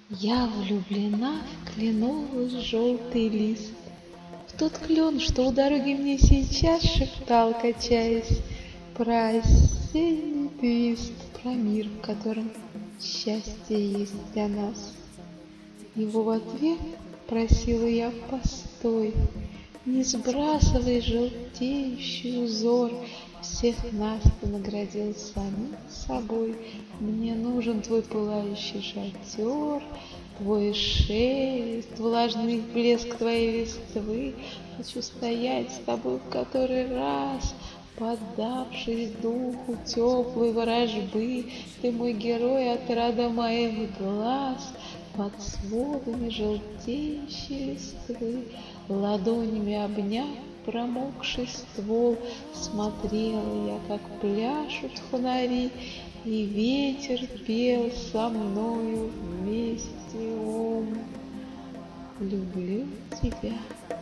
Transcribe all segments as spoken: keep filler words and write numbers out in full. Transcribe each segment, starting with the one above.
Я влюблена в кленовый желтый лист, в тот клен, что у дороги мне сейчас шептал, качаясь, про осенний твист, про мир, в котором счастье есть для нас. Его в ответ просила я: постой, не сбрасывай желтеющий узор всех нас, ты наградил самим собой. Мне нужен твой пылающий шатер, твой шелест, влажный блеск твоей листвы. Хочу стоять с тобой в который раз, поддавшись духу теплой ворожбы. Ты мой герой, отрада моих глаз, под сводами желтеющей листвы, ладонями обняв промокший ствол, смотрела я, как пляшут фонари, и ветер пел со мною вместе. О, люблю тебя.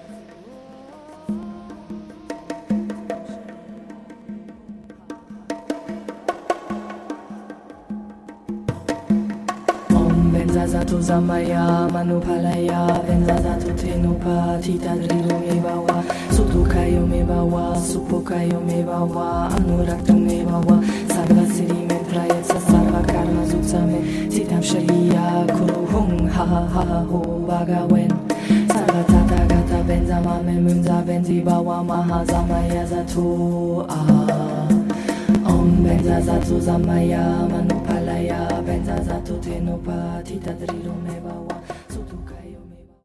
Benzazato zamaya manupalaya benzazato tenupa titadrido mebawa sutukayo mebawa supokayo mebawa anurakto mebawa sarva siri me prayetsa sarva karma zutsame titam sharia kuruhung ha ha ha ho bagawen sarva tata gata benzama me munza benzi bawa mahazamaya zato ah Benzazato zamaya manupalaya benzazato tenupa titadrido mebawa